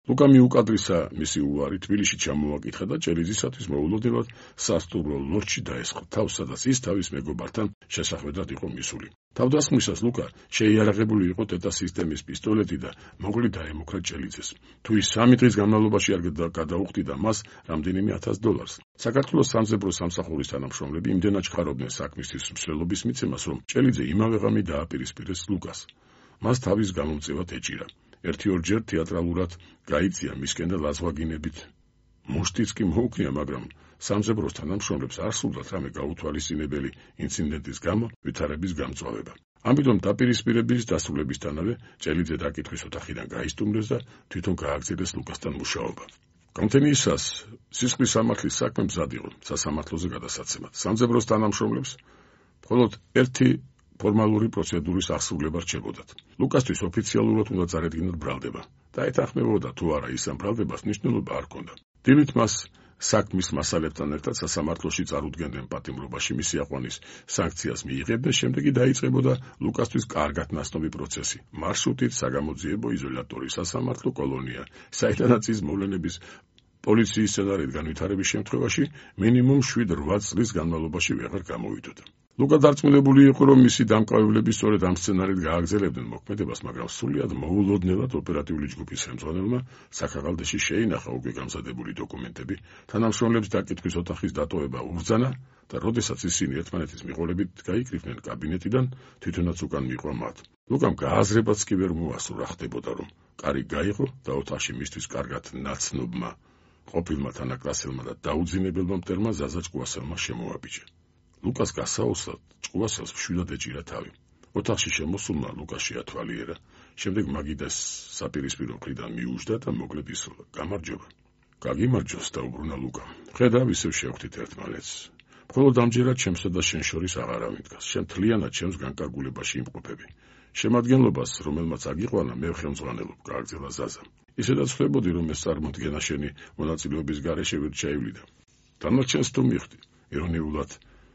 ლუკა მიუკადრისა მისი უარი თბილისში ჩამოაკითხა და ჭელიძისათვის მოულოდნელად სასტუმრო ლოჯში დაესხა თავს, სადაც ის თავის მეგობართან შესახვედრად იყო მისული. თავდასხმისას ლუკა შეიარაღებული იყო ტეტა სისტემის პისტოლეტი და მოკლე დაემუქრა ჭელიძეს. თუ ის 3 დღის განმავლობაში არ გადაუხდიდა მას რამდენიმე $1000. საქართველოს სამზებრო სამსახურის თანამშრომლები იმდენად ჩქარობდნენ საქმისთვის მსვლელობის მიცემას, რომ ჭელიძე იმავე ღამე დააპირისპირეს ლუკას. მას თავის გამომწევად ეჭირა. 1-2 თეატრალურად გაიწია მისკენ და ლაზვაგინებით. მუშტიც კი მოუქნია, მაგრამ სამზებროს თანამშრომლებს არ სურდათ რამე გაუთვალისწინებელი ინციდენტის გამო ვითარების გამწვავება. ამიტომ დაპირისპირების დასრულებისთანავე ჭელიძე დაკითხვის ოთახიდან გაისტუმრეს და თვითონ გააგრძელეს ლუკასთან მუშაობა. გამთენიისას სისხლის სამართლის საქმე მზად იყო სასამართლოზე გადასაცემად. სამზებროს თანამშრომლებს მხოლოდ ერთი ფორმალური პროცედურის აღსრულება რჩებოდათ. ლუკასთვის ოფიციალურად უნდა წარედგინათ ბრალდება და ეთანხმებოდა თუ არა ის ამ ბრალდებას მნიშვნელობა არ ჰქონდა. დილით მას საქმის მასალებთან ერთად სასამართლოში წარუდგენდნენ პატიმრობაში მისი აყვანის სანქციას მიიღებდნენ, შემდეგ კი დაიწყებოდა ლუკასთვის კარგად ნაცნობი პროცესი. მარშრუტით საგამოძიებო იზოლატორი, სასამართლო კოლონია, საიდანაც ის მოვლენების პოლიციის სცენარით განვითარების შემთხვევაში მინიმუმ 7-8 წლის განმავლობაში ვეღარ გამოვიდოდა. ლუკა დარწმუნებული იყო, რომ მისი დამკავებლები სწორედ ამ სცენარით გააგრძელებდნენ მოქმედებას, მაგრამ სრულიად მოულოდნელად ოპერატიული ჯგუფის ხელმძღვანელმა საქაღალდეში შეინახა უკვე გამზადებული დოკუმენტები, თანამშრომლებს დაკითხვის ოთახის დატოვება უბრძანა და როდესაც ისინი ერთმანეთის მიყოლებით გაიკრიფნენ კაბინეტიდან, თვითონაც უკან მიყვა მათ. ლუკამ გააზრებაც კი ვერ მოასწრო რა ხდებოდა, რომ კარი გაიღო და ოთახში მისთვის კარგად ნაცნობმა ყოფილმა თანაკლასელმა და დაუძინებელმა მტერმა ზაზა ჭკუასელმა შემოაბიჯა. ლუკას გასაოცრად ჭკუასელს მშვიდად ეჭირა თავი. ოთახში შემოსულმა ლუკას შეათვალიერა, შემდეგ მაგიდას საპირისპირო მხრიდან მიუждდა და მოკლედ ისროლა. გამარჯობა. გაგიმარჯოს, დაუბრუნა ლუკამ. ხედავ, ისევ შევხვდით ერთმანეთს. მხოლოდ ამჯერად ჩემსა და შენ შორის აღარავინ დგას. შენ მთლიანად ჩემს განკარგულებაში იმყოფები. შემადგენლობას, რომელმაც აგიყვანა, მე ხელმძღვანელობ, გააგრძელა ზაზამ. ისედაც ხვდებოდი, რომ ეს წარმოდგენა შენი მონაწილეობის გარეშე ვერ ჩაივლიდა. დანარჩენს თუ მიხდი, ირონიულად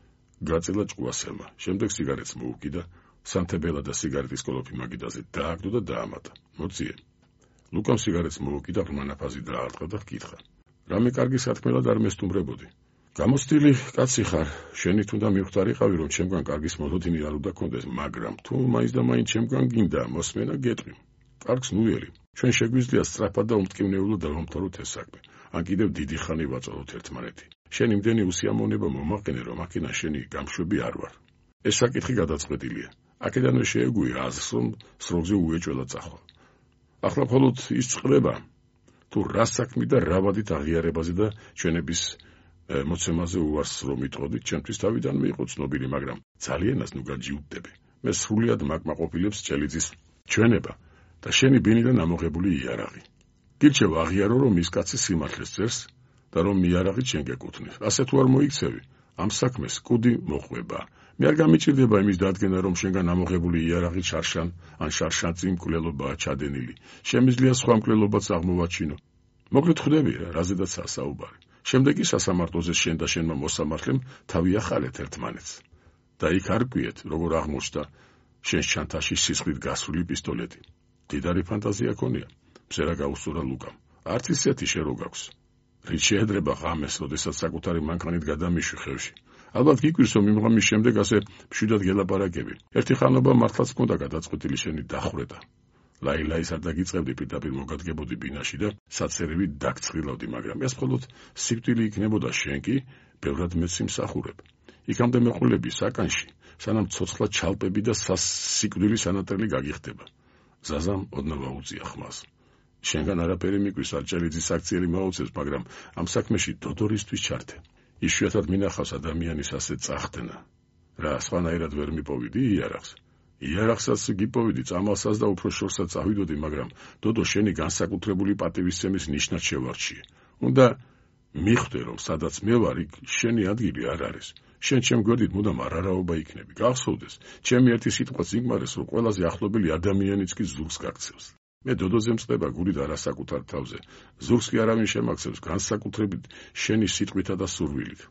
გაწელა ჭკუასელმა. შემდეგ სიგარეტს მოუკიდა, სანთებელა და სიგარეტის კოლოფი მაგიდაზე დააგდო და დაამატა. მოძიე. ლუკამ სიგარეტს მოუკიდა, ღრმა ნაფაზი დაარტყა და ჰკითხა. რამე კარგი სათქმელად არ მესტუმრებოდი. გამოცდილი კაცი ხარ, შენით უნდა მივხვდარიყავი, რომ ჩემგან კარგის მოლოდინი არ უნდა კონდეს, მაგრამ თუ მაინც და მაინც ჩემგან გინდა მოსმენა გეტყვი. კარგს ნუიერი. ჩვენ შეგვიძლია სწრაფად და უმტკივნეულოდ დავამთავროთ ეს საქმე. ან კიდევ დიდი ხანი ვაწოლოთ ერთმანეთი. შენ იმდენი უსიამოვნება მომაყენე, რომ აქედან შენი გამშვები არ ვარ. ეს საკითხი გადაწყვეტილია. აქედანვე შეეგვი აზრს, რომ სროგზე უეჭველად წახვალ. ახლა მხოლოდ ის წყდება, თუ რა საქმე და რა ვადით აღიარებაზე და ჩვენების მოცემაზე უარს რომ იტყოდით, ჩემთვის თავიდანვე იყო ცნობილი, მაგრამ ძალიანაც ნუ გაჯიუტდები. მე სრულიად მაკმაყოფილებს ჭელიძის ჩვენება და შენი ბინიდან ამოღებული იარაღი. გირჩევ აღიარო, რომ ის კაცი სიმართლეს წერს და რომ მიარაღით შენ გეკუთვნილ. ასე თუ არ მოიქცევი, ამ საქმეს კუდი მოყვება. მე არ გამიჭირდება იმის დადგენა, რომ შენგან ამოღებული იარაღით შარშან ან შარშანწი მკვლელობაა ჩადენილი. შემიძლია სხვა მკვლელობაც აღმოვაჩინო. მოკლედ ხვდები რა, რაზედაც საუბარი. შემდეგ კი სასამართლოზე შენ და შენმა მოსამართლემ თავი ახალეთ ერთმანეთს. და იქ არ გვიეთ, როგორ აღმოჩნდა შენს ჩანთაში სისხლით გასული პისტოლეტი. დიდარი ფანტაზია ქონია. მზერა გაუსწორა ლუკამ. არც ისეთი შე რო გაქვს. რით შეედრება ღამეს, როდესაც საკუთარი მანქანით გადამიშვი ხევში. ალბათ გიკვირს, რომ იმ ღამის შემდეგ ასე მშვიდად გელაპარაკები. ერთი ხანობა მართლაც მქონდა გადაწყვეტილი შენი დახვრეტა. ლაილაის არ დაგიწყებდი, პირდაპირ მოგადგებოდი ბინაში და საცერევით დაგცხრილავდი, მაგრამ ეს მხოლოდ სიკვდილი იქნებოდა, შენ კი ბევრად მეც იმსახურებ. იქამდე მეყოლები საკანში, სანამ ცოცხლად ჩალპები და სიკვდილი სანატრელი გაგიხდება. ზაზამ ოდნავ აუწია ხმას. შენგან არაფერი მიკვირს, არ ჭელიძის აქციელი მოუწევს, მაგრამ ამ საქმეში დოდორისთვის ჩართე. იშვიათად მინახავს ადამიანის ასე წახდნა. რა, სხვანაირად ვერ მიპოვიდი იარაღს? იარაღსაც გიპოვიდი, წამალსაც და უფრო შორსაც წავიდოდი, მაგრამ დოდო შენი განსაკუთრებული პატივისცემის ნიშნად შევარჩიე. უნდა მიხვდე, რომ სადაც მე ვარ, იქ შენი ადგილი არ არის. შენ ჩემ გვერდით მუდამ არარაობა იქნები. გახსოვდეს, ჩემი ერთი სიტყვაც იგმარეს, რომ ყველაზე ახლობელი ადამიანიც კი ზურგს გაქცევს. მე დოდოზე მწყდება გულით არასაკუთარ თავზე. ზურგს კი არავინ შემაქცევს, განსაკუთრებით შენი სიტყვითა და სურვილით.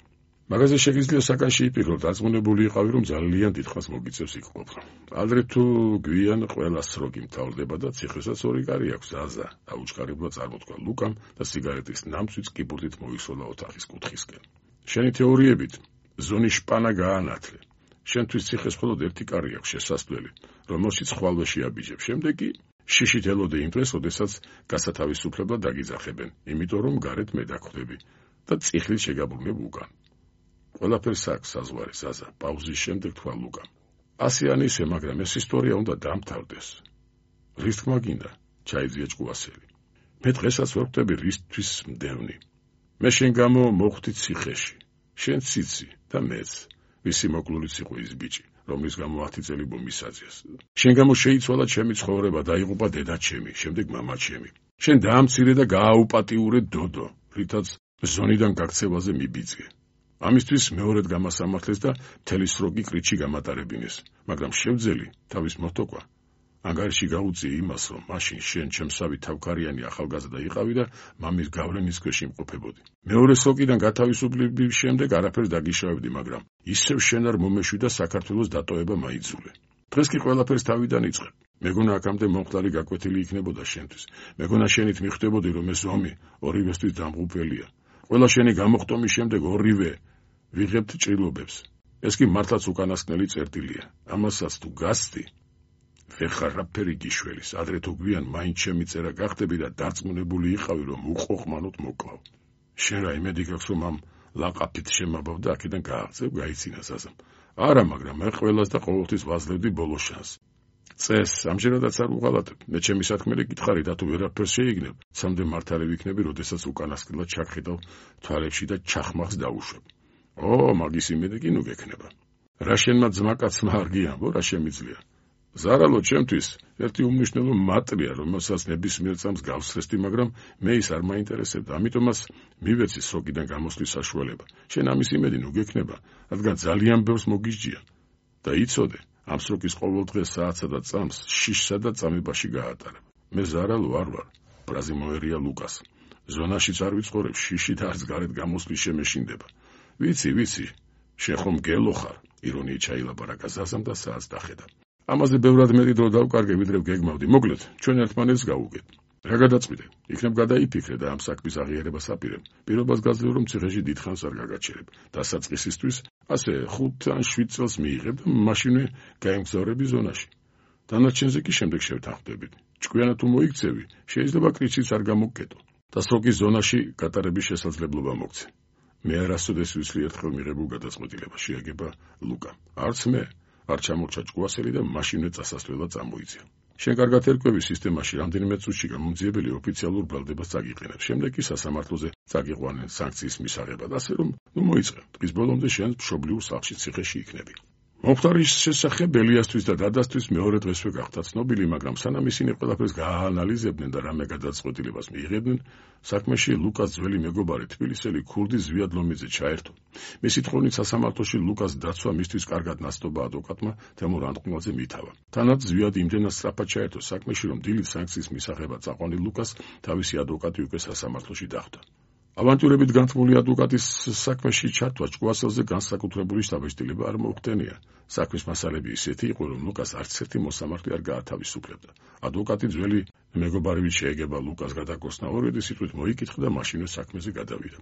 მაგაზე შეგიძლია საკან შეიფიქრო, დაწმუნებული იყავი, რომ ძალიან დიდხანს მოგიწევს იქ ყოფნა. ადრე თუ გვიან ყველა სროგი მთავრდება და ციხესაც ორი კარი აქვს, ზაზა, დაუჩქარებლად წარმოთქვა ლუკამ და სიგარეტის ნამცვიც კიბურდით მოისოლა ოთახის კუთხისკენ. შენი თეორიებით ზონის შპანა გაანათლე. შენთვის ციხეს მხოლოდ ერთი კარი აქვს შესასვლელი, რომელშიც ხვალვე შეაბიჯებ. შემდეგ კი შიშით ელოდე იმ დღეს, როდესაც გასათავისუფლებლად დაგიძახებენ, იმიტომ რომ გარეთ მე დაგხვდები და წიხლით შეგაბრუნებ უკან. ყველაფერს აქვს საზღვარი, ზაზა, პაუზის შემდეგ თქვა ლუკამ. ასე ან ისე, მაგრამ ეს ისტორია უნდა დამთავრდეს. რის თქმა გინდა, ჩაიძია ჭკუასელი. მე დღესაც ვერ ვხვდები რისთვის მდევნი. მე შენ გამო მოხვდი ციხეში. შენ ციცი და მეც. ვისი მოკლულიც იყო ის ბიჭი, რომლის გამო 10 წელი მომისაძიეს. შენ გამო შეიცვალა ჩემი ცხოვრება, დაიღუპა დედაჩემი, შემდეგ მამაჩემი. შენ დაამცირე და გააუპატიურე დოდო, რითაც ზონიდან გაქცევაზე მიბიძგე. ამისთვის მეორედ გამასამართლეს და მთელი სროგი კრიტში გამატარებინეს, მაგრამ შევძელი თავის მოტოქვა. ანგარიში გაუწია იმას, რომ მაშინ შენ ჩემსავი თავქარიანი ახალგაზრდა იყავი და მამის გავლენის ქვეშ იმყოფებოდი. მეორე სროგიდან გათავისუფლების შემდეგ არაფერს დაგიშავებდი, მაგრამ ისევ შენ არ მომეშვი და საქართველოს დატოვება მაიძულე. დღეს კი ყველაფერს თავიდან იწყებ. მეგონა აქამდე მომხდარი გაკვეთილი იქნებოდა შენთვის. მეგონა შენით მიხვდებოდი, რომ ეს ომი ორივესთვის დამღუპველია. ყველა შენი გამოხტომის შემდეგ ორივე ვიღებთ ჭრილობებს. ეს კი მართლაც უკანასკნელი წერტილია. ამასაც თუ გასცდი, ვეხარაფერი გიშველის, ადრე თუ გვიან მაინც ჩემი წერა გახდები და დარწმუნებული იყავი, რომ უყოყმანოთ მოკლავ. შენ რა იმედი გაქვს, რომ ამ ლაყაფით შემაბავ და აქედან გააღწევ, გაიცინა ზაზამ. არა, მაგრამ მე ყველას და ყოველთვის ვაძლევდი ბოლო შანსს. წეს, ამჯერადაც არ უღალატებ. მე ჩემი საქმე გითხარი და თუ ვერაფერს შეიგნებ, სამდე მართალი ვიქნები, როდესაც უკანასკნელად ჩაგხედავ თვალებში და ჩახმახს დაუშვებ. მაგის იმედი კი ნუ გექნება. რა შენმა ძმაკაცმა არ გიამბო, რა შემიძლია. ზარალო ჩემთვის ერთი უმნიშვნელო მატრია, რომელსაც ნებისმიერ წამს გავსრესდი, მაგრამ მე ის არ მაინტერესებდა, ამიტომაც მივეცი სროგიდან გამოსვლის საშუალება. შენ ამის იმედი ნუ გექნება, რადგან ძალიან ბევრს მოგისჯიან. და იცოდე, ამ სროგის ყოველ დღეს საათსა და წამს შიშსა და წამებაში გაატარებ. მე ზარალო არ ვარ, ბრაზი მოერია ლუკას. ზონაშიც არ ვიცხოვრებ, შიში და არც გარეთ გამოსვლის შემეშინდება. ვიცი, შენ ხომ გელო ხარ, ირონიით ჩაილაპარაკა ზაზამ და საათს დახედა. ამაზე ბევრად მეტი დრო დავკარგე, ვიდრე გეგმავდი. მოკლედ, ჩვენ ერთმანეთს გავუგეთ. რა გადაწყვიტე? იქნებ გადაიფიქრე და ამ საქმის აღიარებას აპირებ. პირობას გაძლევ, რომ ციხეში დიდხანს არ გაგაჩერებ. დასაწყისისთვის ასე 5 ან 7 წელს მიიღებ და მაშინვე გაემგზავრები ზონაში. დანარჩენზე კი შემდეგ შევთანხმდებით. ჭკვიანად თუ მოიქცევი, შეიძლება კრიციც არ გამოგკეტო. და სროგის ზონაში გატარების შესაძლებლობა მოგცე. მე არასოდეს ვიცლი ერთხელ მიღებულ გადაწყვეტილებას, შეაგება ლუკა. არც მე არ ჩამორჩა ჭკუასელი და მაშინვე წასასვლელად წამოიწია. შენ კარგად ერკვევი სისტემაში რამდენიმე წუთში გამომძიებელი ოფიციალურ ბრალდებას წაგიყენებ. შემდეგ კი სასამართლოზე წაგიყვანენ სანქციის მისაღებად, ასე რომ მოიწყე. დღის ბოლომდე შენ მშობლიურ სახლში ციხეში იქნები. მომხდარის შესახებ ელიასთვის და დადასთვის მეორე დღესვე გახდა ცნობილი, მაგრამ სანამ ისინი ყველაფერს გააანალიზებდნენ და რამე გადაწყვეტილებას მიიღებდნენ, საქმეში ლუკას ძველი მეგობარი თბილისელი ქურდი ზვიად ლომიძე ჩაერთო. მისი თხოვნით სასამართლოში ლუკას დაცვა მისთვის კარგად ნასტობა ადვოკატმა თემურ ანდღუნაძე მითავა. თანაც ზვიად იმდენად სწრაფად ჩაერთო საქმეში, რომ დილით სანქციის მისაღებად წაყვანილ ლუკას თავისი ადვოკატი უკვე სასამართლოში დახვდა. ავანტიურებით განთქმული ადვოკატის საქმეში ჩართვა ჭკუასელზე განსაკუთრებული შთაბეჭდილება არ მოუხდენია. საქმის მასალები ისეთი იყო, რომ ლუკას არც ერთი მოსამართლე არ გაათავისუფლებდა. ადვოკატი ძველი მეგობარივით შეეგება ლუკას გადაკოსნა, ორივე სიტყვით მოიკითხა და მაშინვე საქმეზე გადავიდა.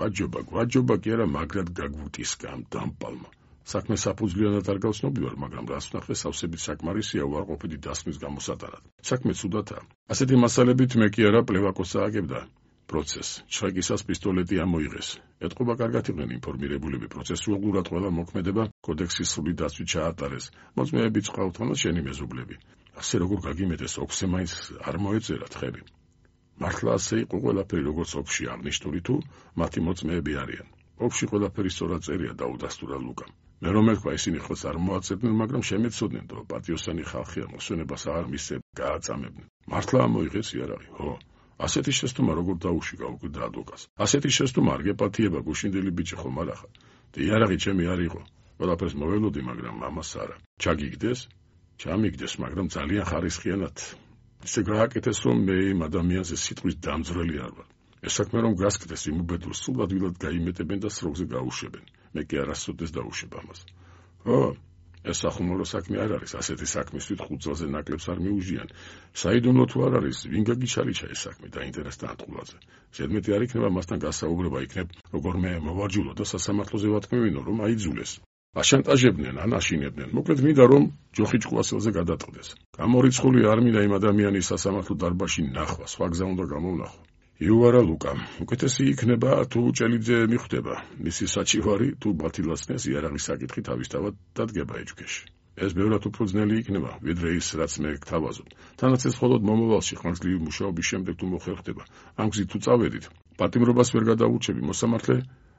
გვაჯობა კი არა, მაგრად გაგვუტისკა ამ დამპალმა. საქმე საფუძვლიანად არ გავცნობი ვარ, მაგრამ რას ვნახე, სავსებით საკმარისია უარყოფითი დასმის გამოსატანად. საქმე ცუდათაა. ასეთი მასალებით მე კი არა პლევაკოს წააგებდა პროცესს. ჩხეკისას პისტოლეტი ამოიღეს. ეტყობა კარგად იყვნენ ინფორმირებულები, პროცესუალურად ყველა მოქმედება კოდექსის სრული დაცვით ჩაატარეს. მოწმეები წყავთ, თუნდაც შენი მეზობლები. ასე როგორ გაგიმეტეს, ოქზე მაინც არ მოეწერა თხები. მართლა ასე იყო ყველაფერი, როგორც ოქში აღნიშნული, თუ მათი მოწმეები არიან. ოქში ყველაფერი სწორად წერია, დაუდასტურა ლუკამ. მე რომ ეთქვა, ისინი ხელს არ მოაწერდნენ, მაგრამ შემეცოდნენ, რომ პატიოსანი ხალხია, მოსვენებას არ მისცემ, გააწამებდნენ. მართლა ამოიღეს იარაღი, ხო? ასეთი შეცდომა როგორ დაუშვი, გაუკვირდა ადვოკატს. ასეთი შეცდომა არ გეპატიება, გუშინდელი ბიჭი ხომ არ ახლა. იარაღი ჩემი არ იყო. ყველაფერს მოველოდი, მაგრამ მამას არა. ჩაგიგდეს? ჩამიგდეს, მაგრამ ძალიან ხარისხიანად. ისე გააკეთეს, რომ მე იმ ადამიანზე სიტყვის დამძვრელი არ ვარ. ეს საქმე რომ გასკდეს, იმ უბედურს სულ ადვილად გაიმეტებენ და სროგზე გაუშვებენ. მე კი არასოდეს დაუშვებ ამას. ო, ეს სახუმარო საქმე არ არის, ასეთი საქმისთვის 5 წელზე ნაკლებს არ მიუჟიან. საიდუმლო თუ არ არის, ვინ გაგიჩალიჩა ეს საქმე დაინტერესდა ანტყულაძე. ზედმეტი არ იქნება მასთან გასაუბრება, იქნებ როგორმე მოვარჯულო და სასამართლოზე ვათქმევინო, რომ აიძულეს. აშანტაჟებდნენ, ან აშინებდნენ. მოკლედ მინდა რომ ჯოხი ჭკუასელზე გადატყდეს. გამორიცხული არ მინდა იმ ადამიანის სასამართლო დარბაზში ნახვა, სხვა გზა უნდა გამოვნახო. იუარა ლუკა, უკეთესი იქნება თუ ჭელიძე მიხვდება. მისი საჩივარი თუ ბათილაცნეს იარაღის საკითხი თავისთავად დადგება ეჭვქეში. ეს ბევრად უფრო ძნელი იქნება, ვიდრე ის, რაც მე გთავაზობ. თანაც ეს მხოლოდ მომავალში ხანგრძლივი მუშაობის შემდეგ თუ მოხერხდება. ამ გზით თუ წავედით, პატიმრობას ვერ გადაურჩები, მოსამართლე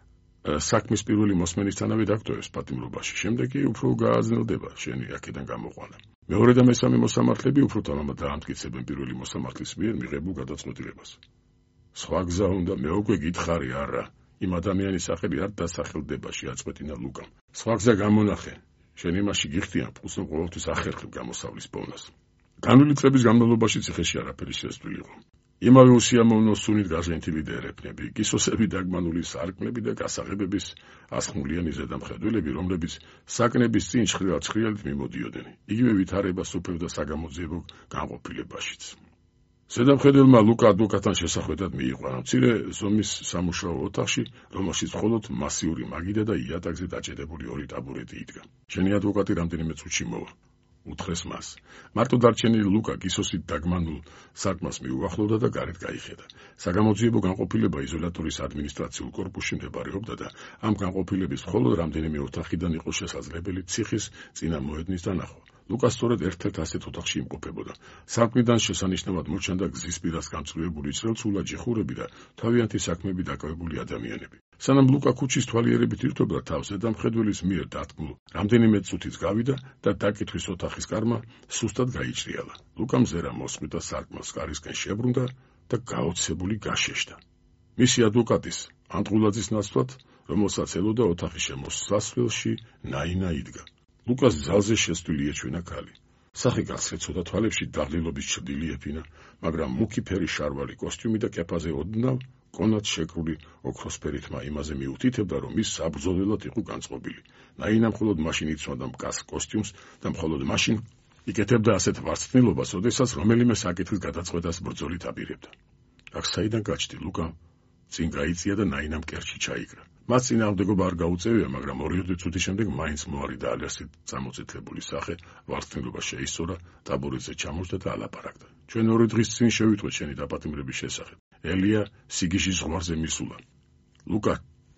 საქმის პირველი მოსმენისთანავე დაგტოვებს პატიმრობაში, შემდეგ კი უფრო გააზნელდება შენი აქედან გამოყვანა. მეორე და მესამე მოსამართლები უფრო თამამად დაამტკიცებენ პირველი მოსამართლის მიერ მიღებულ გადაწყვეტილებას. სხვა გზა უნდა, მე უკვე გითხარი არა, იმ ადამიანის სახელი არ დასახელდება შეაწყვეტინა ლუკამ. სხვა გზა გამონახე, შენ იმაში გიხდიან, ფულს ყოველთვის ახერხებ გამოსავლის პოვნას. განვლილი წლების განმავლობაში ციხეში არაფერი შესწვლილიყო. იმავე უსიამოვნო სუნით გაჟენთილი დერეფნები, კისოსები დაგმანული სარკმლები და გასაღებების ასხმულიანი ზედამხედველები, რომლებიც საკნების წინ ჩხრიალით მიმოდიოდნენ. იგივე ვითარებას უფევდა საგამოძიებო განყოფილებაშიც. ზედამხედველმა ლუკა ადვოკატთან შესახვედრად მიიყვანა მცირე ზომის სამუშაო ოთახში, რომელშიც მხოლოდ მასიური მაგიდა და იატაკზე დაჭედებული 2 ტაბურეტი იდგა. შენი ადვოკატი რამდენიმე წუთში მოვა. უთხრეს მას. მარტო დარჩენილი ლუკა კისოსით დაგმანულ სარკმელს მიუახლოვდა და გარეთ გაიხედა. საგამოძიებო განყოფილება იზოლატორის ადმინისტრაციულ კორპუსში მდებარეობდა და ამ განყოფილების მხოლოდ რამდენიმე ოთახიდან იყო შესაძლებელი ციხის წინამოედნის დანახვა. ლუკა სწორედ ერთ-ერთ ასეთ ოთახში იმყოფებოდა. სარკმლიდან შესანიშნავად მოჩანდა გზის პირას გამწვრივებული წრეწულა ჯიხურები და თავიანთი საქმეები დაკავებული ადამიანები. სანამ ლუკა ქუჩის თვალიერებით ირთვებდა თავს, ზედამხედველის მიერ დათქმულ რამდენიმე წუთიც გავიდა და დაკითხვის ოთახის კარმა სუსტად გაიჭრიალა. ლუკამ ზერა მოსყიდა სარკმელს კარისკენ შებრუნდა და გაოცებული გაშეშდა. მისი ადვოკატის ანტყულაძის ნაცვლად, რომელსაც ელოდა ოთახის შემოსასვლელში, ნაინა იდგა. ლუკას ძალზე შესტვილი ეჩვენა ქალი. სახე გასცეცოდა თვალებში დაღლილობის ჩრდილი ეფინა, მაგრამ მუქი ფერი შარვალი კოსტიუმი და კეფაზე ოდნავ კონად შეკრული ოქროსფერითმა იმაზე მიუთითებდა, რომ ის საბრძოლველად იყო განწყობილი. ნაინა მხოლოდ მაშინ იცვამდა მკაცრ კოსტიუმს და მხოლოდ მაშინ იკეთებდა ასეთ ვარცხნილობას, როდესაც რომელიმე საკითხის გადაწყვეტას ბრძოლით აპირებდა. აქ საიდან გაჩნდი, ლუკა წინ გაიწია და ნაინამ კერჩი ჩაიკრა. მას წინააღმდეგობა არ გაუწევია, მაგრამ 2 წუთის შემდეგ მაინც მოარიდა ალიასით წამოწითლებული სახე, ვარცხნილობა შეისწორა, ტაბურეტზე ჩამოჯდა და ალაპარაკდა. ჩვენ 2 დღის წინ შევიტყვეთ შენი დაპატიმრების შესახებ. ელია სიგიჟის ზღვარზე მისულა. ლუკა,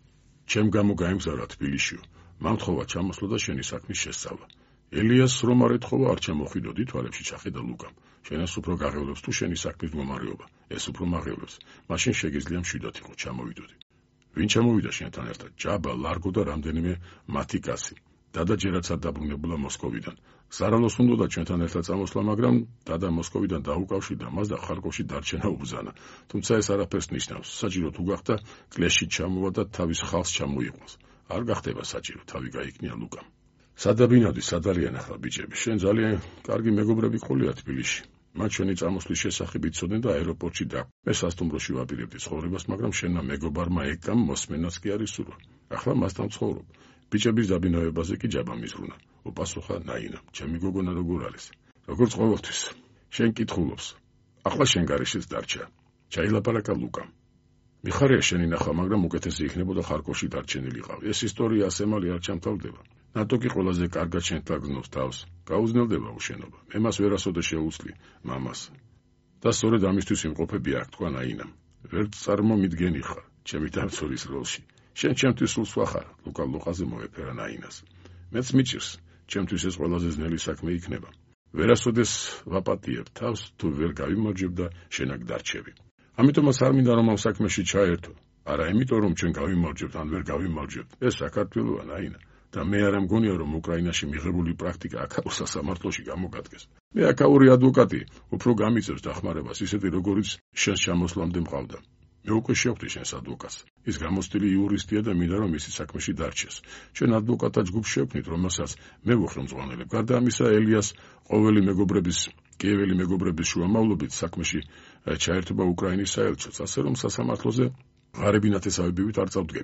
ჩემ გამო გაემგზავრა თბილისშიო. მამთხოვა ჩამოსვლა და შენი საქმის შესწავლა. ელიას რომ არ ეთხოვა, არ ჩამოხვიდოდი, თვალებში ჩახედა ლუკამ. შენას უფრო გაღევლებს თუ შენი საქმის მდგომარეობა. ეს უფრო მაღევლებს. მაშინ შეგიძლია მშვიდად იყო, ჩამოვიდოდი. ვინ ჩამოვიდა შენთან ერთად? ჯაბა, ლარგო და რამდენიმე მათი კაცი. დადა ჯერაც არ დაბრუნებულა მოსკოვიდან. ზარალოს უნდოდა ჩვენთან ერთად წამოსვლა, მაგრამ დადა მოსკოვიდან დაუკავშირდა მას და ხარკოვში დარჩენა უბრძანა. თუმცა ეს არაფერს ნიშნავს. საჭირო თუ გახდა, კლეშში ჩამოვა და თავის ხალხს ჩამოიყვანს. არ გახდება საჭირო, თავი გაიქნია ლუკამ. სადაბინავდი, სად არიან ახლა ბიჭები? შენ ძალიან კარგი მეგობრები ყოლია თბილისში. მათ შენი წამოსვლის შესახებ იცოდნენ და აეროპორტში და მე სასტუმროში ვაპირებდი ცხოვრებას, მაგრამ შენმა მეგობარმა ეკამ მოსმენაც კი არ ისურვა. ახლა მასთან ცხოვრობ. ბიჭების დაბინავებაზე კი ჯაბა მიზრუნა. უპასუხა ნაინამ. ჩემი გოგონა როგორ არის? როგორც ყოველთვის. შენ კითხულობს. ახლა შენ გარეშეც დარჩა. ჩაილაპარაკა ლუკამ. მიხარია შენი ნახვა, მაგრამ უკეთესი იქნებოდა ხარკოვში დარჩენილიყავ. ეს ისტორია ასემალი არ ჩამთავრდება. ნატო კი ყველაზე კარგად შენთან გზნობს თავს. გაუზნელდება უშენობა. მე მას ვერასოდეს შეუცვლი მამას. და სწორედ ამისთვის იმყოფები აქ, თქვა ნაინამ. ვერ წარმომიდგენი ხარ, ჩემი დამცველის როლში. შენ ჩემთვის სულ სხვა ხარ, ლუკა ლოყაზე მოეფერა ნაინას. მეც მიჭირს, ჩემთვის ეს ყველაზე ძნელი საქმე იქნება. ვერასოდეს ვაპატიებ თავს, თუ ვერ გავიმარჯვებ და შენაკ დარჩევი. ამიტომაც არ მინდა რომ ამ საქმეში ჩაერთო. არა იმიტომ რომ ჩვენ გავიმარჯვებთ ან ვერ გავიმარჯვებთ. ეს საქართველოა ნაინა. და მე არ ამგონია რომ უკრაინაში მიღებული პრაქტიკა აქაურ სასამართლოში გამოგადგეს. მე აქაური ადვოკატი უფრო გამიწევს დახმარებას, ისეთი როგორიც შენს ჩამოსვლამდე მყავდა. მე უკვე შევხვდი შენს ადვოკატს. ის გამოცდილი იურისტია და მინდა რომ ისი საქმეში დარჩეს. ჩვენ ადვოკატთა ჯგუფს შევქმნით, რომელსაც მე ვუხელმძღვანელებ. გარდა ამისა, ელიას კიეველი მეგობრების შუამავლობით საქმეში ჩაერთობა უკრაინის საელჩოს, ასე რომ სასამართლოზე ღარიბი ნათესავებივით არ წავდგებით.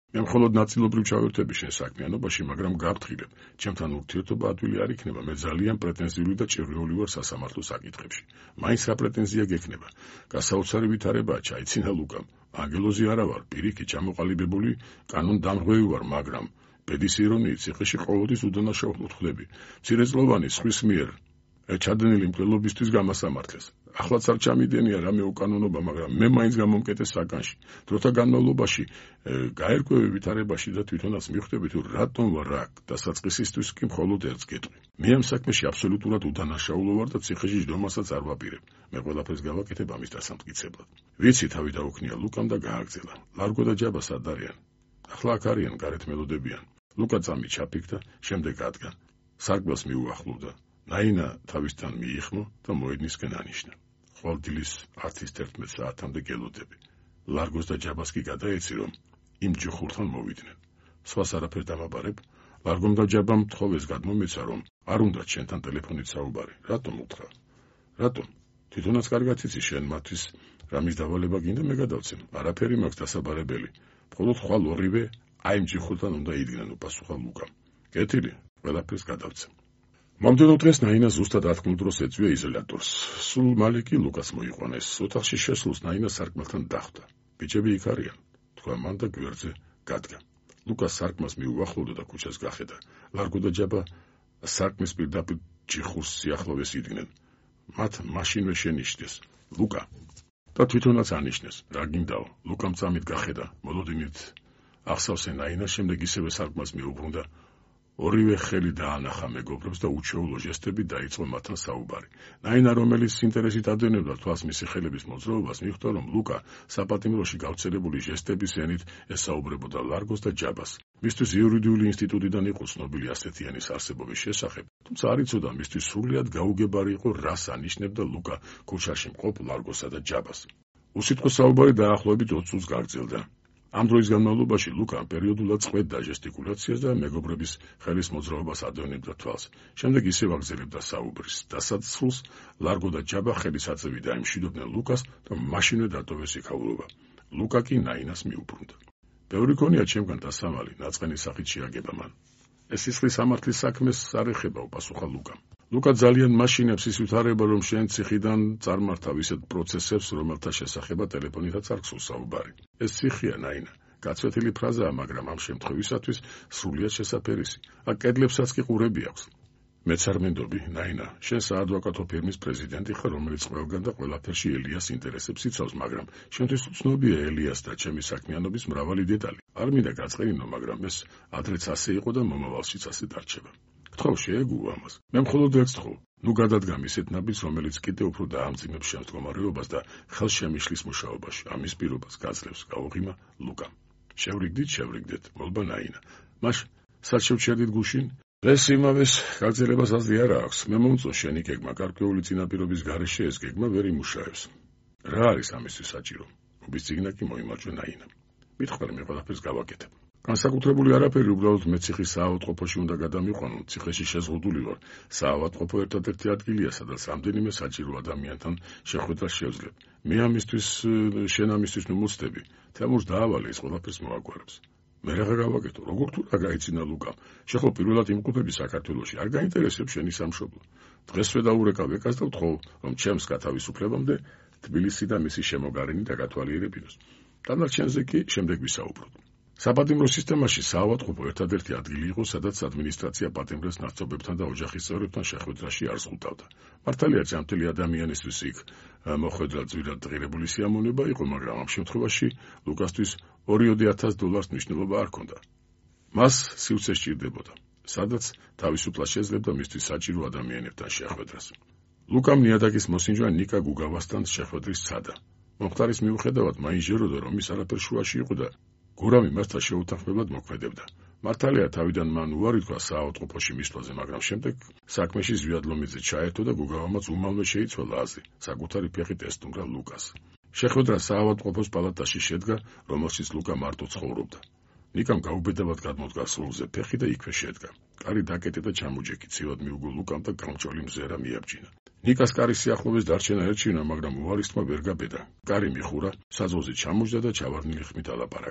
მე მხოლოდ ნაწილობრივ ჩავერთები შენ საქმიანობაში, მაგრამ გავთხილებ, ჩემთან ურთიერთობა ადვილი არ იქნება, მე ძალიან პრეტენზიული და ჭირვეული ვარ სასამართლო საკითხებში. მაინც რა პრეტენზია გექნება? გასაოცარი ვითარებაა, ჩაიცინა ლუკამ. ანგელოზი არა ვარ, პირიქით ჩამოყალიბებული კანონდამღვევი ვარ, მაგრამ ბედის ირონიით ციხეში ყოველთვის უდანაშაულოდ ხვდები. მცირეწლოვანი სხვის მიერ ჩადენილი მკვლელობისთვის გამასამართლეს. ახლაც არ ჩამიდენია რამე უკანონობა, მაგრამ მე მაინც გამომკეტეს საკანში. დროთა განმავლობაში გაერკვევი ვითარებაში და თვითონაც მიხვდები თუ რატომ ვარ აქ, დასაწყისისთვის კი მხოლოდ ერთს გეტყვი. მე ამ საქმეში აბსოლუტურად უდანაშაულო ვარ და ციხეში ჯდომასაც არ ვაპირებ. მე ყველაფერს გავაკეთებ ამის დასამტკიცებლად. ვიცი თავი დაუქნია ლუკამ და გააგრძელა. ლარგო და ჯაბა სად არიან? ახლა აქ არიან, გარეთ მელოდებიან. ლუკა წამი ჩაფიქდა, შემდეგ ადგა. სარკმელს მიუახლოვდა. ნაინა თავისთან მიიხმო და მოედნისკენ ანიშნა. ხვალდილის 10-11 საათამდე გელოდები. ლარგოს და ჯაბას კი გადაეცი, რომ იმ ჯოხურთან მოვიდნენ. სხვას არაფერ დამაბარებ, ლარგომ და ჯაბამ თხოვეს გადმომეცა, რომ არ უნდა შენთან ტელეფონით საუბარი. რატომ უთხრა? რატომ? თვითონაც კარგად იცი შენ მათთვის რამის დავალება გინდა მე გადავცემ. არაფერი მაქვს დასაბარებელი. მხოლოდ ხვალ ორივე აი იმ ჯოხურთან უნდა იდგნენ, უპასუხა ლუკამ. კეთილი, ყველაფერს გადავცემ. მომდევნო დღეს ნაინა ზუსტად 10 დროს ეწვია იზოლატორს. სულ მალე კი ლუკას მოიყვანეს. ოთახში შესულს ნაინა სარკმელთან დახვდა. ბიჭები იქ არიან, თქვა მან და გვერდზე გადგა. ლუკა სარკმელს მიუახლოვდა და ქუჩას გახედა. ლარგო და ჯაბა სარკმლის პირდაპირ ჯიხურს სიახლოვეს იდგნენ. მათ მაშინვე შენიშნეს. ლუკა და თვითონაც ანიშნეს. რა გინდაო? ლუკამ წამით გახედა. მოლოდინით ახსავსე ნაინა, შემდეგ ისევე სარკმელს მიუბრუნდა. ორივე ხელი დაანახა მეგობრებს და უჩვეულო ჟესტები დაიწყო მათთან საუბარი. ნაინა, რომელიც ინტერესით ადევნებდა თვალს მისი ხელების მოძრაობას, მიხვდა, რომ ლუკა საპატიმროში გავრცელებული ჟესტების ენით ესაუბრებოდა ლარგოს და ჯაბას. მისთვის იურიდიული ინსტიტუტიდან იყო ცნობილი ასეთი ენის არსებობის შესახებ, თუმცა არ იცოდა მისთვის სრულიად გაუგებარი იყო რას ანიშნებდა ლუკა ქუჩაში მყოფ ლარგოსა და ჯაბას. უსიტყვო საუბარი დაახლოებით 20 წუთს გაგრძელდა. ამ დროის განმავლობაში ლუკა პერიოდულად წყვეტდა ჟესტიკულაციას და მეგობრების ხელის მოძრაობას ადევნებდა თვალს. შემდეგ ისევ აგრძელებდა საუბრის. დასასრულს ლარგო და ჯაბა ხელისაწევი დაემშვიდობდნენ ლუკას და მაშინვე დატოვეს იქაურობა. ლუკა კი ნაინას მიუბრუნდა. ბევრი ქონია ჩემგან დასამალი, ნაწყენის სახით შეაგება მან. ეს სისხლის სამართლის საქმეს არ ეხება, უპასუხა ლუკამ. ლუკა ძალიან მაშინებს ის ვითარება, რომ შენ ციხიდან წარმართავ ისეთ პროცესებს, რომელთა შესახებაც ტელეფონითაც არ გსურს საუბარი. ეს ციხია, ნაინა. გაცვეთილი ფრაზაა, მაგრამ ამ შემთხვევისათვის სრულიად შესაფერისი. აქ კედლებსაც კი ყურები აქვს. მეც არ მენდობი, ნაინა, შენ საადვოკატო ფირმის პრეზიდენტი ხარ, რომელიც ყველგან და ყველაფერში ელიას ინტერესებს იცავს, მაგრამ შენთვის უცნობია ელიას და ჩემი საქმიანობის მრავალი დეტალი. არ მინდა გაწყენინო, მაგრამ ეს ადრეც ასე იყო და მომავალშიც ასე დარჩება. გთხოვ, შეეგუო ამას. მე მხოლოდ ერთს თხოვ. ნუ გადადგამ ისეთ ნაბიჯს, რომელიც კიდევ უფრო დაამძიმებს შენ მდგომარეობას და ხელშემიშლის მუშაობაში. ამის პირობას გაძლევს, გაუღიმა ლუკამ. შევრიგდით, მოლბა ნაინა. მაშ სად შევჩერდით გუშინ? დღეს იმავეს გაგრძელებას აზრი არ აქვს. მე მომწონს შენი გეგმა, გარკვეული წინაპირობის გარეშე ეს გეგმა ვერ იმუშავებს. რა არის ამისთვის საჭირო? უბის წიგნა კი მოიმარჯვა ნაინამ. მითხრა, მე ყველაფერს გავაკეთებ. განსაკუთრებული არაფერი, უბრალოდ მე ციხის საავადმყოფოში უნდა გადამიყვანო. ციხეში შეზღუდული ვარ. საავადმყოფო ერთადერთი ადგილია, სადაც რამდენიმე საჭირო ადამიანთან შეხვედრას შევძლებ. მე ამისთვის, შენ ამისთვის ნუ მოცდები. თემურს დაავალე, ის ყველაფერს მოაგვარებს. მე რა გავაკეთო? როგორ თუ რა გაიცინა ლუკამ? შეხო პირველად იმყოფები საქართველოში, არ გაინტერესებს შენი სამშობლო. დღესვე დაურეკავ ეკას და ვთხოვ, რომ ჩემს გათავისუფლებამდე თბილისი და მისი შემოგარენი დაგათვალიერებინოს. დანარჩენზე კი შემდეგ ვისაუბროთ. საპატიმრო სისტემაში საავადმყოფო ერთადერთი ადგილი იყო, სადაც ადმინისტრაცია პატიმრებს ნაცნობებთან და ოჯახის წევრებთან შეხვედრაში არ ზღუდავდა. მართალია, ჯანმრთელი ადამიანისთვის იქ მოხვედრა ძვირად ღირებული სიამოვნება იყო, მაგრამ ამ შემთხვევაში ლუკასთვის $200,000 მნიშვნელობა არ ჰქონდა. მას სივრცე სჭირდებოდა, სადაც თავისუფლად შეძლებდა მისთვის საჭირო ადამიანებთან შეხვედრას. ლუკამ ნიადაგის მოსინჯვა ნიკა გუგავასთან შეხვედრის სცადა. მომხდარის მიუხედავად მაინჟეროდა, რომ ის არაფერ შუაში იყო და გურამი მასთან შეუთანხმებლად მოქმედებდა. მართალია, თავიდან მან უარი თქვა საავადმყოფოში მისვლაზე, მაგრამ შემდეგ საქმეში ზვიადლომიძე ჩაერთო და გუგავამაც უმალვე შეიცვალა აზრი, საკუთარი ფეხით ესტუმრა ლუკას. შეხვედრა საავადმყოფოს პალატაში შედგა, რომელშიც ლუკა მარტო ცხოვრობდა. ნიკამ გაუბედავად გადმოდგა სრულზე ფეხი და იქვე შედგა. კარი დაკეტა და ჩამოჯექი ცივად მიუგო ლუკამ და გამჭოლი მზერა მიაბჯინა. ნიკას კარის სიახლოვეს დარჩენა ერჩინა, მაგრამ უარის თქმა ვერ გაბედა. კარი მიხურა, საძოზე ჩამოჯდა და ჩავარდნილი ხმით ალაპარაკდა.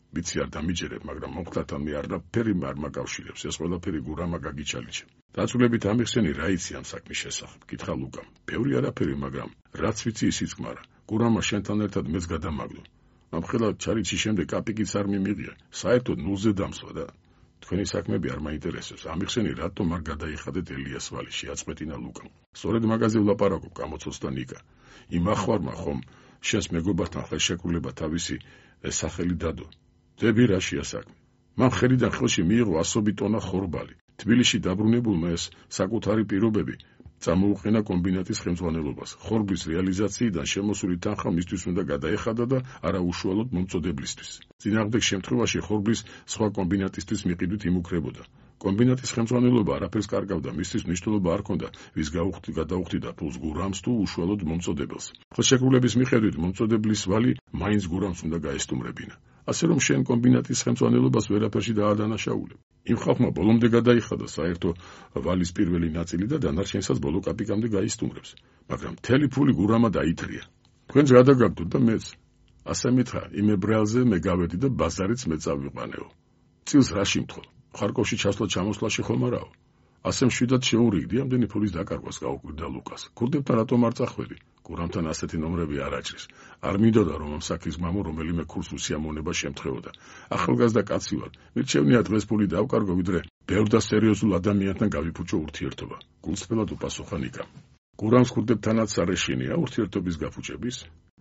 ვიცი არ დამიჯერებ, მაგრამ მომხდართან მე არაფერი არ მაკავშირებს, ეს ყველაფერი გურამა გაგიჩალიჩე. დაწვრილებით ამიხსენი რა იცი ამ საქმის შესახებ, კითხა ლუკამ. ბევრი არაფერი, მაგრამ რაც ვიცი ისიც გმარა. გურამა შენთან ერთად მეც გადამაგდო. ამხელა ჩარიჩის შემდეგ კაპიკიც არ მიმიღია, საერთოდ ნულზე დამსვა და თქვენი საქმეები არ მაინტერესებს. ამიხსენი რატომ არ გადაიხადეთ ელიას ვალიში, აწყვეტინა ლუკამ. სწორედ მაგაზე ვლაპარაკობ, გამოცოცდა ნიკა. იმ ახვარმა ხომ შენს მეგობართან ხელშეკრულება თავისი სახელი დადო. დები რაშია საქმე? მან ხელიდან ხელში მიიღო 100 ტონა ხორბალი. თბილისში დაბრუნებულმა ეს საკუთარი პირობები წამოუყენა კომბინატის ხელმძღვანელობას. ხორბლის რეალიზაციიდან შემოსული თანხა მისთვის უნდა გადაეხადა და არა უშუალოდ მომწოდებლისთვის. წინააღმდეგ შემთხვევაში ხორბლის სხვა კომბინატისთვის მიყიდვით იმუქრებოდა. კომბინატის ხელმძღვანელობა არაფერს კარგავდა, მისთვის მნიშვნელობა არ ჰქონდა, ვის გადაუხდიდა ფულს გურამს თუ უშუალოდ მომწოდებელს. ხელშეკრულების მიხედვით მომწოდებლის ვალი მაინც გურამს უნდა გაესტუმრებინა. ასე რომ შენ კომბინატის ხელმძღვანელობას ვერაფერში დაადანაშაულებ. იმ ხალხმა ბოლომდე გადაიხადა საერთო ვალის პირველი ნაწილი და დანარჩენსაც ბოლო კაპიკამდე გაისტუმრებს. მაგრამ მთელი ფული გურამა დაითრია. თქვენც გადაგაგდოთ და მეც. ასე მითხრა, იმ ებრაელზე მე გავედი და ბაზარიც მე წავიყვანეო. წილს რაში მთხოვ? ხარკოვში ჩასვლა-ჩამოსვლაში ხომ არაო? ასე მშვიდად შეურიგდი ამდენი ფულის დაკარგვას გაუკვირდა ლუკას. ქურდებთან რატომ არ წახვედი? გურამთან ასეთი ნომრები არ აჭრის. არ მინდოდა რომ ამ საქმის მამო რომელიმე ქურს უსიამოვნება შემთხვევოდა. ახალგაზრდა კაცი ვარ. მირჩევნია დღეს ფული დავკარგო, ვიდრე ბევრ და სერიოზულ ადამიანთან გავიფუჭო ურთიერთობა. გულწრფელად უპასუხა ნიკამ. გურამს ქურდებთანაც არ ეშინია ურთიერთობის გაფუჭების?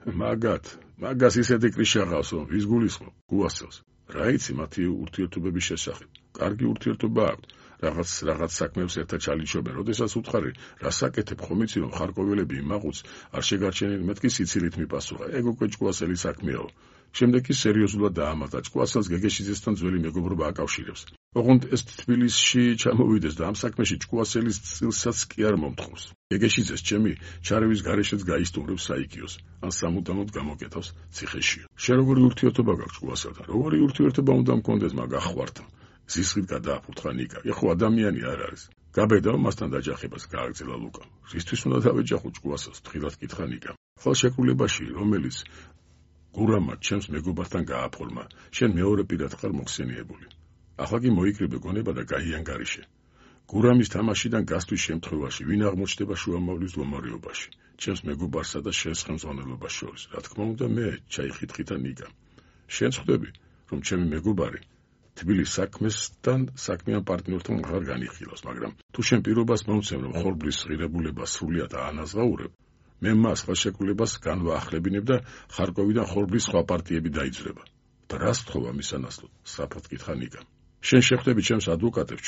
მაგას ისეთი კრიშა ყავს, რომ ვის გულისხმობ? გუასელს. რა იცი მათი ურთიერთობების შესახებ? კარგი ურთიერთობა აქვთ. რაღაც საქმეებს ერთად ჩალიჩობენ. როდესაც უთხარი, რა საკეთებ, ხომ იცი რომ ხარკოველები იმაღუც არ შეგარჩენენ, მეთქი სიცილით მიპასუხა. ეგ უკვე ჭკუასელი საქმეაო. შემდეგ კი სერიოზულად დაამატა. ჭკუასელს გეგეშიძესთან ძველი მეგობრობა აკავშირებს. ოღონდ ეს თბილისში ჩამოვიდეს და ამ საქმეში ჭკუასელის წილსაც კი არ მომთხოვს. გეგეშიძეს ჩემი ჩარევის გარეშეც გაისტუმრებს საიქიოს. ან სამუდამოდ გამოკეთავს ციხეში. შენ როგორი ურთიერთობა გაქვს ჭკუასელთან? როგორი ურთიერთობა უნდა მქონდეს მაგ ახварთან? ზისხით გადააფურთხა ნიკა. ეხო ადამიანი არ არის. გაბედავ მასთან დაჯახებას გააგრძელა ლუკა. რისთვის უნდა დავეჯახო ჭკუასელს? თხილად კითხა ნიკა. ხელშეკრულებაში, რომელიც გურამა ჩემს მეგობართან გააფორმა, შენ მეორე პირად ხარ მოხსენიებული. ახლა კი მოიკრიბე გონება და გაიანგარიშე. გურამის თამაშიდან გასთვის შემთხვევაში ვინ აღმოჩნდება შუამავლის მდგომარეობაში? ჩემს მეგობარსა და შენს ხელმძღვანელობას შორის. რა თქმა უნდა მე, ჩაიხითხითა ნიკა. შენ ხვდები, რომ ჩემი მეგობარი თბილის საქმესთან საქმიან პარტნიორთან აღარ განიხილავს, მაგრამ თუ შენ პირობას მომცემ, რომ ხორბლის ღირებულება სრულად აანაზღაურებ, მე მას ხელშეკრულებას განვაახლებინებ და ხარკოვიდან ხორბლის სხვა პარტიები დაიძრება. და რას თხოვ ამის სანაცვლოდ? სწრაფად კითხა ნიკა. შენ შეხვდები ჩემს ადვოკატებს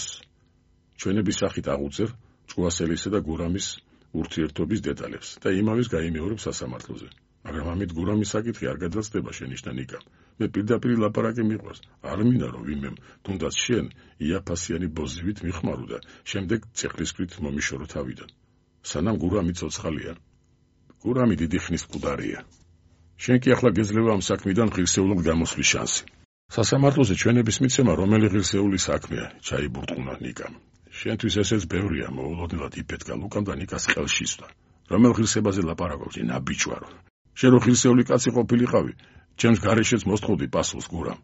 ჩვენების სახით აღუწევ ჭკუასელისა და გურამის ურთიერთობის დეტალებს და იმავეს გაიმეორებ სასამართლოზე. მაგრამ ამით გურამის საკითხი არ გადაცდება შენიშნა ნიკა. მე პირდაპირ ლაპარაკი მიყვარს. არ მინდა რომ ვინმემ, თუნდაც შენ იაფასიანი ბოზივით მიხმარო და შემდეგ ცეცხლისკვრით მომიშორო თავიდან. სანამ გურამი ცოცხალია. გურამი დიდი ხნის მკვდარია. შენ კი ახლა გეძლევა ამ საქმიდან ღირსეულად გამოსვლის შანსი. სასამართლოზე ჩვენების მიცემა რომელი ღირსეული საქმეა? ჩაიბურტყუნა ნიკამ. შენთვის ესეც ბევრია, მოულოდნელად იფეთქა ლუკამ და ნიკას ხელში სვლა. რომელ ღირსებაზე ლაპარაკობ, ნაბიჯვარო. შენ რო ღირსეული კაცი ყოფილიყავი, ჩემს გარეშეც მოსთხოვდი პასუხს გურამ.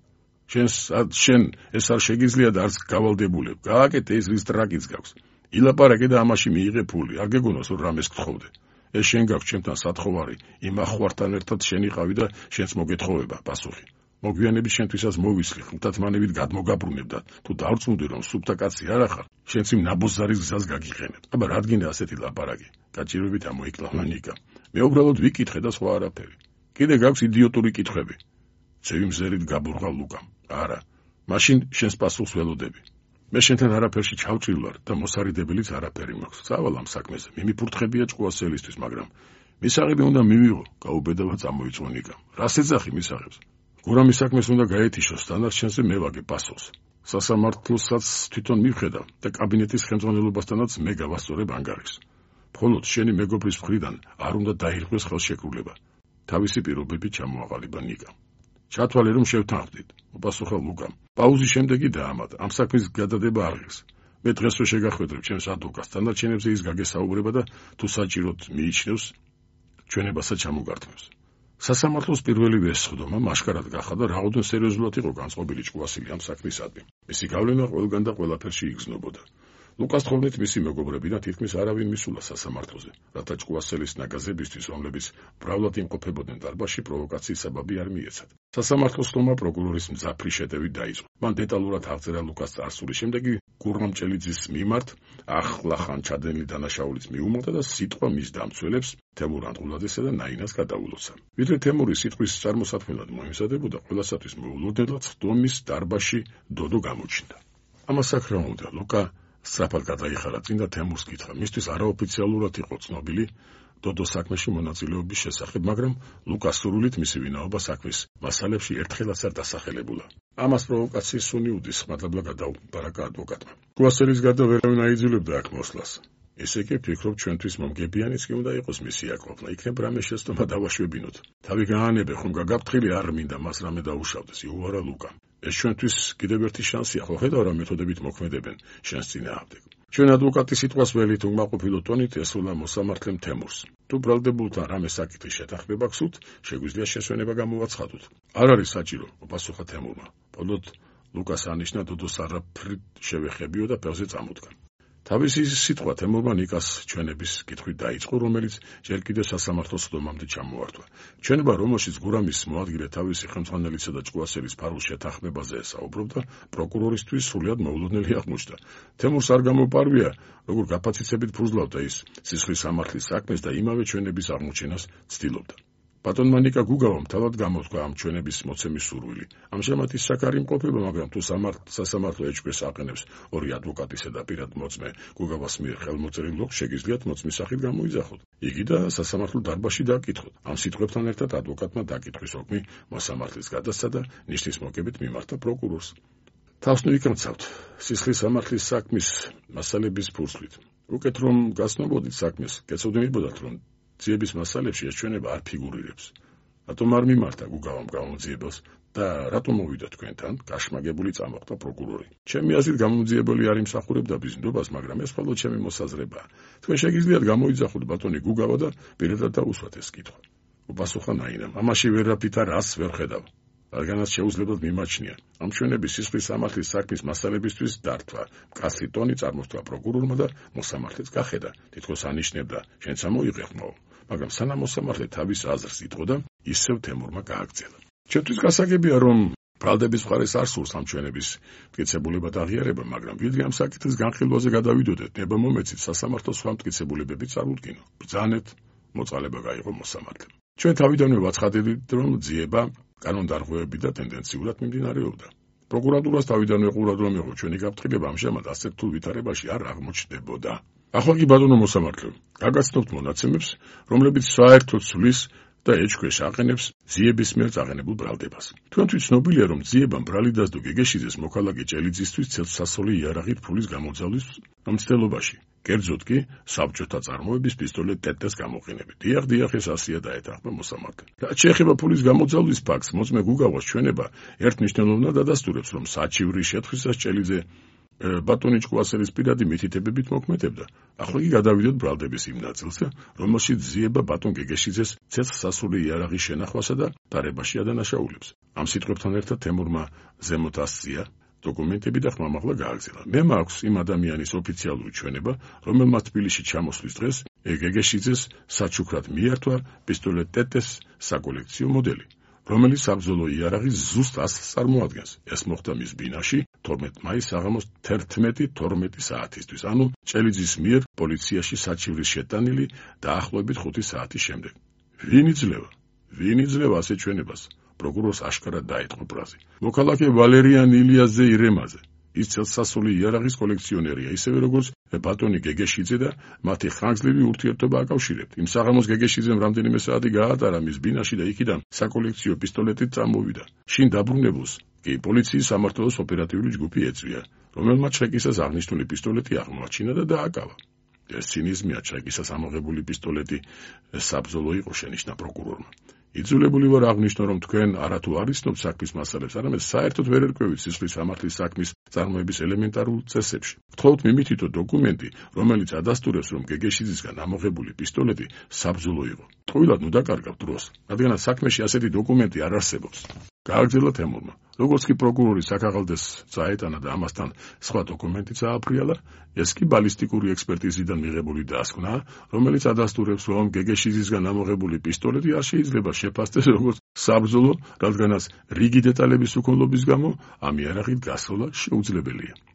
შენ ეს არ შეგიძლია და არც გავალდებულებ. გააკეთე ის რის ტრაკიც გაქვს. ილაპარაკე და ამაში მიიღე ფული. არ გეგონოს რომ რამეს გთხოვდე. ეს შენ გაქვს ჩემთან სათხოვარი, იმ ახварთან ერთად შენიყავი და შენს მოგეთხოვება პასუხი. მოგვიანებით შენთვისაც მოვისლი, ხუთათმანებით გადმოგაბრუნებ და თუ დავწუნდი რომ სუფთა კაცი არ ახარ, შენც იმ ნაბოზარის გზას გაგიყენებ. აბა რადგინდა ასეთი ლაპარაკი? გაჭირვებით ამოიკლავა ნიკა. მე უბრალოდ ვიკითხე და სხვა არაფერი. კიდე გაქვს იდიოტური კითხვები. ცევი მზერით გაბურღა ლუკამ. არა, მაშინ შენს პასუხს ველოდები. მე შენთან არაფერში ჩავჭრილვარ და მოსარიდებელიც არაფერი მაქვს. წავალ ამ საქმეზე. მიმიფურთხებია ჭკუასელისთვის, მაგრამ მისაღები უნდა მივიღო, გაუბედავა წამოიწვა ნიკა. რას ეძახი მისაღებს? გურამის საქმეს უნდა გაეთიშოს, დანარჩენზე მე ვაგებ პასუხს. სასამართლოსაც თვითონ მივხედავ და კაბინეტის ხელმძღვანელობასთანაც მე გავასწორებ ანგარიშს. მხოლოდ შენი მეგობრის მხრიდან არ უნდა დაირღვეს ხელშეკრულება. თავისი პირობები ჩამოაყალიბა ნიკა. ჩათვალე რომ შევთანხმდით, უპასუხა ლუკამ. პაუზის შემდეგი დაამატა, ამ საქმის გადადება არ ღირს. მე დღეს რო შეგახვედრებ ჩემს ადვოკატს, დანარჩენებზე ის გაგესაუბრება და თუ საჭიროდ მიიჩნევს, ჩვენებასაც ჩამოგართმევს. სასამართლოს პირველივე სხდომა მაშკარად გახადა, რაოდენ სერიოზულად იყო განწყობილი ჭკუასილი ამ საქმისადმი. მისი გავლენა ყველგან და ყველაფერში იგრძნობოდა. ლუკას თხოვნით მისი მეგობრები და თითქმის არავინ მისულა სასამართლოზე, რათა ჭკუასელის ნაგაზებისთვის, რომლებიც მრავლად იმყოფებოდნენ დარბაზში, პროვოკაციის საბაბი არ მიეცათ. სასამართლოს ხდომა პროკურორის მძაფრი შეტევით დაიწყო. მან დეტალურად აღწერა ლუკას წარსული, შემდეგ გურღამჭელიძის მიმართ ახლახან ჩადენილი დანაშაულიც მიუმოყდა და სიტყვა მის დამცველებს თემურ ანტყულაძესა და ნაინას გადაულოცა. ვიდრე თემური სიტყვის წარმოსათმელად მოემზადებოდა, ყველასათვის მოულოდნელად ხდომის დარბაზში დოდო გამოჩნდა. ამას საკრაუნდა ლუკა სწრაფად გადაიხარა წინ და თემურს კითხა. მისთვის არაოფიციალურად იყო ცნობილი დოდო საქმეში მონაწილეობის შესახებ, მაგრამ ლუკას სურვილით მისი ვინაობა საქმის მასალებში ერთხელაც არ დასახელებულა. ამას პროვოკაციის სუნი უდის, მადლობა გადაუბარაკა ადვოკატმა. ჭკუასელის გარდა ვერავინ აიძულებდა აქ მოსვლას. ესე კი ფიქრობ, ჩვენთვის მომგებიანიც კი უნდა იყოს მისი აკმაყოფნა, იქნებ რამე შეცდომა დავაშვებინოთ. თავი გაანებე, ხომ გაგაფრთხილი არ მინდა მას რამე დაუშავდეს, იუარა ლუკა. ეს ჩვენთვის კიდევ ერთი შანსია, ხო ხედავ რა მეთოდებით მოქმედებენ შენს წინააღმდეგ. ჩვენ ადვოკატის სიტყვას ველით უკმაყოფილო ტონით ესულა მოსამართლემ თემურს. თუ ბრალდებულთან რამე საკითხის შეთანხმება გსურთ, შეგვიძლია შესვენება გამოვაცხადოთ. არ არის საჭირო, უპასუხა თემურმა. ბოლოდ ლუკას ანიშნა დოდოს არაფრით შევეხებიო და ფეხზე წამოდგა. თავისი სიტყვა თემურმა ნიკას ჩვენების კითხვით დაიწყო, რომელიც ჯერ კიდევ სასამართლოს ხდომამდე ჩამოართვა. ჩვენება, რომელშიც გურამის მოადგილე თავისი ხელმძღვანელისა და ჭკუასელის ფარულ შეთანხმებაზე საუბრობდა, პროკურორისთვის სრულიად მოულოდნელი აღმოჩნდა. თემურს არ გამოპარვია, როგორ გაფაციცებით ფუძლავდა ის სისხლის სამართლის საქმეს და იმავე ჩვენების აღმოჩენას ცდილობდა. ბატონმა ნიკა გუგავამ თავად გამოთქვა ამ ჩვენების მოცემის სურვილი. ამჟამად ის საკარი იმყოფება, მაგრამ თუ სასამართლო ეჭვს აყენებს ორი ადვოკატისა და პირად მოწმე გუგავას მიერ ხელმოწერილ ლოგს, შეგიძლიათ მოწმის სახით გამოიძახოთ. იგი და სასამართლო დარბაზში დააკითხოთ. ამ სიტყვებთან ერთად ადვოკატმა დაკითხვის ოკმი მოსამართლის გადასცა და ნიშნის მოგებით მიმართა პროკურორს. თავს ნუ იკამცავთ სისხლის სამართლის საქმის მასალების ფურცლით. უკეთ რომ გასნობოდით საქმეს, გეცოდნებოდათ რომ ძიების მასალებში ეს ჩვენება არ ფიგურირებს. რატომ არ მიმართა გუგავამ გამოძიებელს და რატომ მოვიდა თქვენთან? გაშმაგებული წამოხდა პროკურორი. ჩემი აზრით გამოძიებელი არ იმსახურებდა ბიზნესობას, მაგრამ ეს მხოლოდ ჩემი მოსაზრებაა. თქვენ შეგიძლიათ გამოიძახოთ ბატონი გუგავა და პირადად დაუსვათ ეს კითხვა. უპასუხა ნაინამ. ამაში ვერაფრით არას ვერ ხედავ. რადგანაც შეუძლებელად მიმაჩნია ამ ჩვენების სისხლის სამართლის საქმის მასალებისთვის დართვა. მკაცრი ტონი წარმოსთვა პროკურორმა და მოსამართლეც გახედა. თითქოს ანიშნებდა, შენც ამოიღე ხმაო. მაგრამ სანამ მოსამართლე თავის აზრს იტყოდა, ისევ თემურმა გააგრძელა. ჩვენთვის გასაგებია, რომ ბრალდების მხარეს არ სურს ამ ჩვენების მტკიცებულება და აღიარება, მაგრამ ვიდრე ამ საკითხის განხილვაზე გადავიდოდეთ, ნება მომეცით სასამართლოს სხვა მტკიცებულებებით წარუდგინო. ბრძანეთ, მოწყალება გაიღო მოსამართლემ. ჩვენ თავიდანვე ვაცხადებთ, რომ ძიება კანონდარღვევები და ტენდენციურად მიმდინარეობდა. პროკურატურას თავიდანვე ყურად რომ იყო ჩვენი გაფრთხილება, ამჟამად ასეთ რთულ ვითარებაში არ აღმოჩნდებოდა. ახლა კი ბატონო მოსამართლე, გაგაცნობთ მონაცემებს, რომლებიც საერთოდ ცვლის და ეჭქვეშ აყენებს ძიების მიერ წაღენებულ ბრალდებას. თქვენთვის ცნობილია, რომ ძიებამ ბრალი დასდო გეგეშიძეს მოქალაქე ჭელიძისთვის ცელსასროლი იარაღით ფულის გამოძალვის მცდელობაში. კერძოდ კი საბჭოთა წარმოების პისტოლეტ ტეტეს გამოყენებით. დიახ, ეს ასია დაეთანხმა მოსამართლე. რაც შეეხება ფულის გამოძალვის ფაქტს, მოწმე გუგავას ჩვენება ერთნიშნულოვნად ადასტურებს, რომ საჩივრის შეთხვისას ჭელიძე ბატონი ჭკუასელის პირადი მითითებებით მოქმედებდა. ახლა კი გადავიდოთ ბრალდების იმ ნაწილზე, რომელშიც ძიება ბატონ გეგეშიძეს ცეცხლსასროლი იარაღის შენახვასა და დარებაში ადანაშაულებს. ამ სიტყვებთან ერთად თემურმა ზემოთ ასწია დოკუმენტები და ხმამაღლა გააგზავნა. მე მაქვს იმ ადამიანის ოფიციალური ჩვენება, რომელმაც თბილისში ჩამოსვლის დღეს გეგეშიძეს საჩუქრად მიართვა პისტოლეტ ტეტეს საკოლექციო მოდელი, რომელიც საბრძოლო იარაღის ზუსტ ასლს წარმოადგენს. ეს მოხდა მის ბინაში 12 მაისს საღამოს 11:12 საათისთვის, ანუ ჭელიძის მიერ პოლიციაში საჩივრის შეტანილი დაახლოებით 5 საათის შემდეგ. ვინ იძლევა ასე ჩვენებას? პროკურორს აშკარად დაეთყო პრაზი. მოქალაქე ვალერიან ილიაზე ირემაზე. ის ცელსასროლი იარაღის კოლექციონერია, ისევე როგორც ბატონი გეგეშიძე და მათი ხანგრძლივი ურთიერთობა აკავშირებთ. იმ საღამოს გეგეშიძემ რამდენიმე საათი გაატარა მის ბინაში და იქიდან საკოლექციო პისტოლეტით წამოვიდა. შინ დაბრუნებულს კი პოლიციის სამმართველოს ოპერატიული ჯგუფი ეწვია, რომელმაც ჩეკისას აღნიშნული პისტოლეტი აღმოაჩინა და დააკავა. ეს ცინიზმია, ჩეკისას ამოღებული პისტოლეტი საბრძოლო იყო, შენიშნა პროკურორმა. იძულებული ვარ აღნიშნო, რომ თქვენ არათუ არ იცნობთ საქმის მასალებს, არამედ საერთოდ ვერ ერკვევით სისხლის სამართლის საქმის წარმოების ელემენტარულ წესებში. გთხოვთ მიმითითო დოკუმენტი, რომელიც ადასტურებს, რომ გეგეშიძისგან ამოღებული პისტოლეტი საბრძოლო იყო. ტყუილად ნუ დაკარგავთ დროს, რადგანაც საქმეში ასეთი დოკუმენტი არ არსებობს. გააგრძელა თემურმა. როგორც კი პროკურორი საქაღალდეს წაეტანა და ამასთან სხვა დოკუმენტიც ააფრიალა, ეს კი ბალისტიკური ექსპერტიზიდან მიღებული დასკვნა, რომელიც ადასტურებს, რომ გეგეშიძისგან ამოღებული პისტოლეტი არ შეიძლება შეფასდეს როგორც საბრძოლო, რადგანაც რიგი დეტალების უქონლობის გამო ამ იარაღით გასროლა შეუძლებელია.